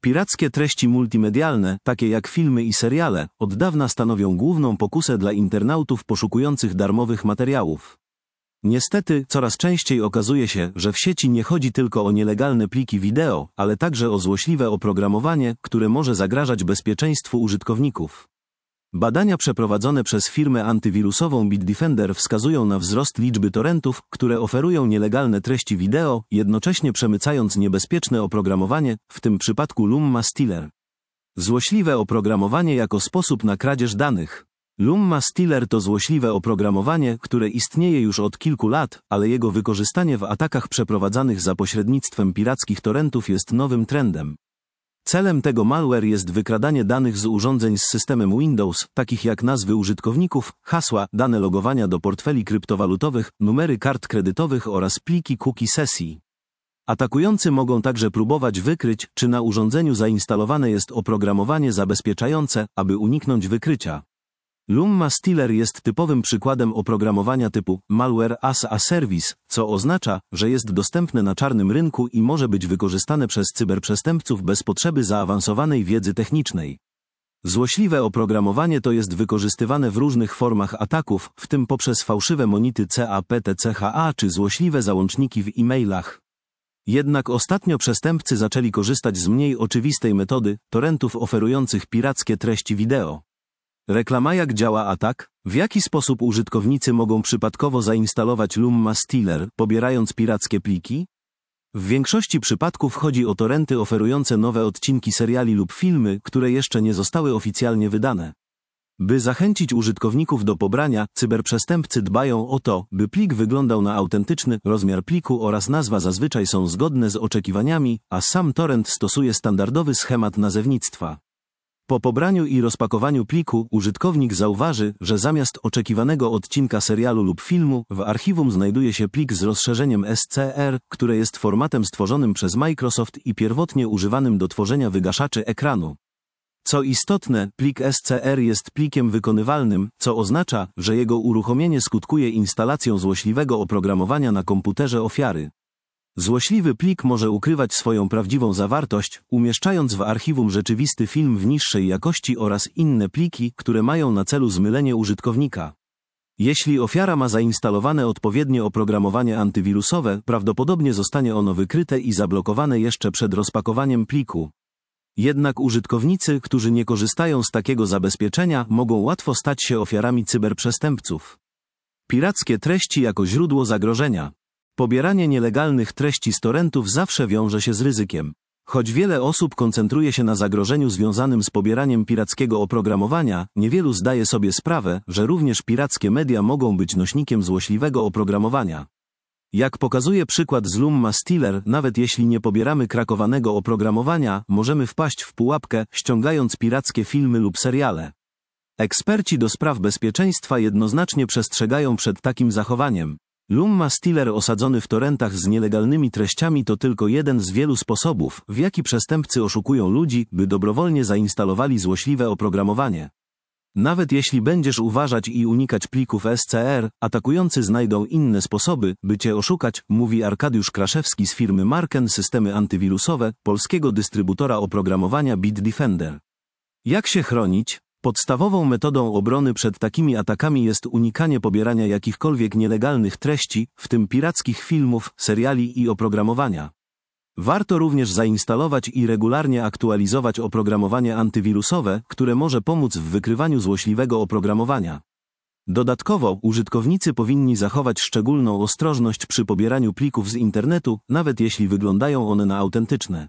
Pirackie treści multimedialne, takie jak filmy i seriale, od dawna stanowią główną pokusę dla internautów poszukujących darmowych materiałów. Niestety, coraz częściej okazuje się, że w sieci nie chodzi tylko o nielegalne pliki wideo, ale także o złośliwe oprogramowanie, które może zagrażać bezpieczeństwu użytkowników. Badania przeprowadzone przez firmę antywirusową Bitdefender wskazują na wzrost liczby torrentów, które oferują nielegalne treści wideo, jednocześnie przemycając niebezpieczne oprogramowanie, w tym przypadku Lumma Stealer. Złośliwe oprogramowanie jako sposób na kradzież danych. Lumma Stealer to złośliwe oprogramowanie, które istnieje już od kilku lat, ale jego wykorzystanie w atakach przeprowadzanych za pośrednictwem pirackich torrentów jest nowym trendem. Celem tego malware jest wykradanie danych z urządzeń z systemem Windows, takich jak nazwy użytkowników, hasła, dane logowania do portfeli kryptowalutowych, numery kart kredytowych oraz pliki cookie sesji. Atakujący mogą także próbować wykryć, czy na urządzeniu zainstalowane jest oprogramowanie zabezpieczające, aby uniknąć wykrycia. Lumma Stealer jest typowym przykładem oprogramowania typu malware as a service, co oznacza, że jest dostępne na czarnym rynku i może być wykorzystane przez cyberprzestępców bez potrzeby zaawansowanej wiedzy technicznej. Złośliwe oprogramowanie to jest wykorzystywane w różnych formach ataków, w tym poprzez fałszywe monity CAPTCHA czy złośliwe załączniki w e-mailach. Jednak ostatnio przestępcy zaczęli korzystać z mniej oczywistej metody, torrentów oferujących pirackie treści wideo. Reklama. Jak działa atak? W jaki sposób użytkownicy mogą przypadkowo zainstalować Lumma Stealer, pobierając pirackie pliki? W większości przypadków chodzi o torrenty oferujące nowe odcinki seriali lub filmy, które jeszcze nie zostały oficjalnie wydane. By zachęcić użytkowników do pobrania, cyberprzestępcy dbają o to, by plik wyglądał na autentyczny, rozmiar pliku oraz nazwa zazwyczaj są zgodne z oczekiwaniami, a sam torrent stosuje standardowy schemat nazewnictwa. Po pobraniu i rozpakowaniu pliku, użytkownik zauważy, że zamiast oczekiwanego odcinka serialu lub filmu, w archiwum znajduje się plik z rozszerzeniem SCR, które jest formatem stworzonym przez Microsoft i pierwotnie używanym do tworzenia wygaszaczy ekranu. Co istotne, plik SCR jest plikiem wykonywalnym, co oznacza, że jego uruchomienie skutkuje instalacją złośliwego oprogramowania na komputerze ofiary. Złośliwy plik może ukrywać swoją prawdziwą zawartość, umieszczając w archiwum rzeczywisty film w niższej jakości oraz inne pliki, które mają na celu zmylenie użytkownika. Jeśli ofiara ma zainstalowane odpowiednie oprogramowanie antywirusowe, prawdopodobnie zostanie ono wykryte i zablokowane jeszcze przed rozpakowaniem pliku. Jednak użytkownicy, którzy nie korzystają z takiego zabezpieczenia, mogą łatwo stać się ofiarami cyberprzestępców. Pirackie treści jako źródło zagrożenia. Pobieranie nielegalnych treści z torrentów zawsze wiąże się z ryzykiem. Choć wiele osób koncentruje się na zagrożeniu związanym z pobieraniem pirackiego oprogramowania, niewielu zdaje sobie sprawę, że również pirackie media mogą być nośnikiem złośliwego oprogramowania. Jak pokazuje przykład z Lumma Stealer, nawet jeśli nie pobieramy krakowanego oprogramowania, możemy wpaść w pułapkę, ściągając pirackie filmy lub seriale. Eksperci do spraw bezpieczeństwa jednoznacznie przestrzegają przed takim zachowaniem. Lumma Stealer osadzony w torrentach z nielegalnymi treściami to tylko jeden z wielu sposobów, w jaki przestępcy oszukują ludzi, by dobrowolnie zainstalowali złośliwe oprogramowanie. Nawet jeśli będziesz uważać i unikać plików SCR, atakujący znajdą inne sposoby, by cię oszukać, mówi Arkadiusz Kraszewski z firmy Marken Systemy Antywirusowe, polskiego dystrybutora oprogramowania Bitdefender. Jak się chronić? Podstawową metodą obrony przed takimi atakami jest unikanie pobierania jakichkolwiek nielegalnych treści, w tym pirackich filmów, seriali i oprogramowania. Warto również zainstalować i regularnie aktualizować oprogramowanie antywirusowe, które może pomóc w wykrywaniu złośliwego oprogramowania. Dodatkowo, użytkownicy powinni zachować szczególną ostrożność przy pobieraniu plików z internetu, nawet jeśli wyglądają one na autentyczne.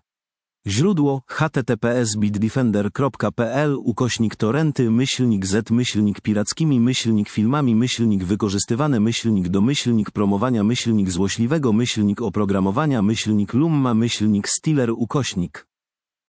Źródło https://bitdefender.pl/torrenty-z-pirackimi-filmami- wykorzystywane -do-promowania- złośliwego- oprogramowania- Lumma- Stealer